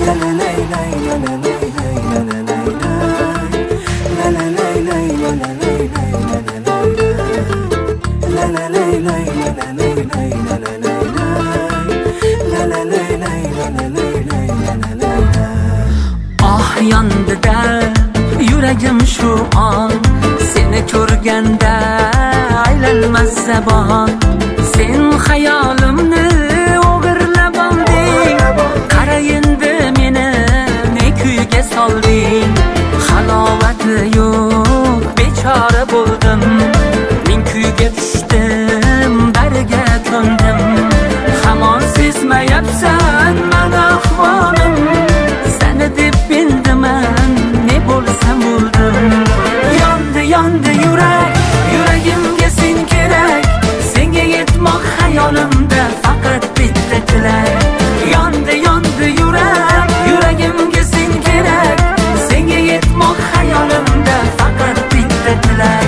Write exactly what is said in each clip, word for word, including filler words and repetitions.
Ah yonda yuragim shu on, seni ko'rganda aylanmas zabon. Sen xayolimni o'g'irlab olding, qara endi meni ne kuyga solding. Halovati yo'q bechora bo'ldim, men kuyga tushdim, bariga ko'ndim. Hamon sezmayapsan meni ahvolim, seni deb bildiman ne bo'lsam bo'ldim. Yondi yondi yurak, yuragimga sen kerak, senga yetmoq hayolimda faqat bitta tilak. Yondi yondi yurak, yuragimga sen kerak, senga yetmoq hayolimda faqat bitta tilak.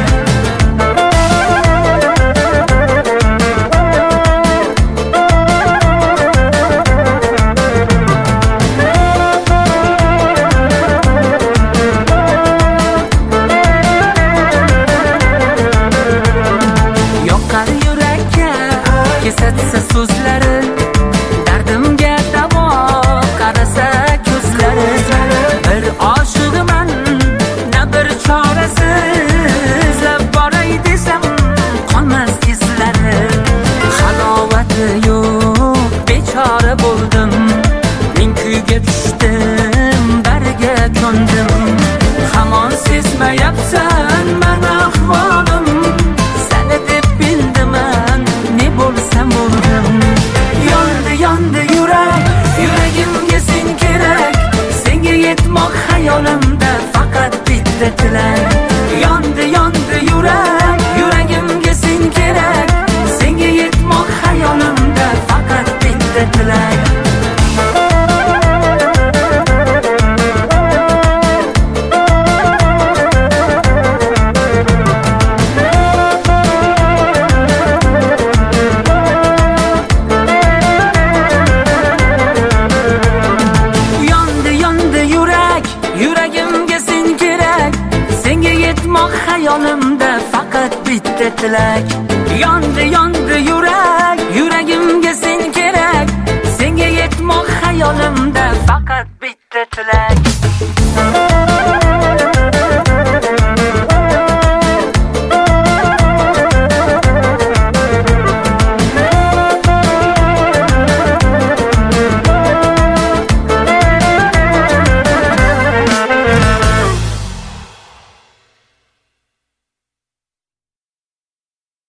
Kesatsa so'zlari, dardimga davo qarasa ko'zlari. Bir oshiqman, na bir chorasiz, boray desam qolmas izlari. Halovati yo'q bechora bo'ldim, men kuyga tushdim, bariga ko'ndim. Hamon sezmayapsan meni ahvolim, seni deb bildiman ne bo'lsam bo'ldim. Yondi yondi yurak, yuragimga sen kerak, senga yetmoq hayolimda faqat bitta tilak. Yondi yondi yurak, yuragimga sen kerak, senga yetmoq hayolimda faqat bitta tilak. Yuragimga sen kerak, senga yetmoq hayolimda faqat bitta tilak. Yondi yondi yurak, yuragimga sen kerak, senga yetmoq hayolimda faqat bitta tilak.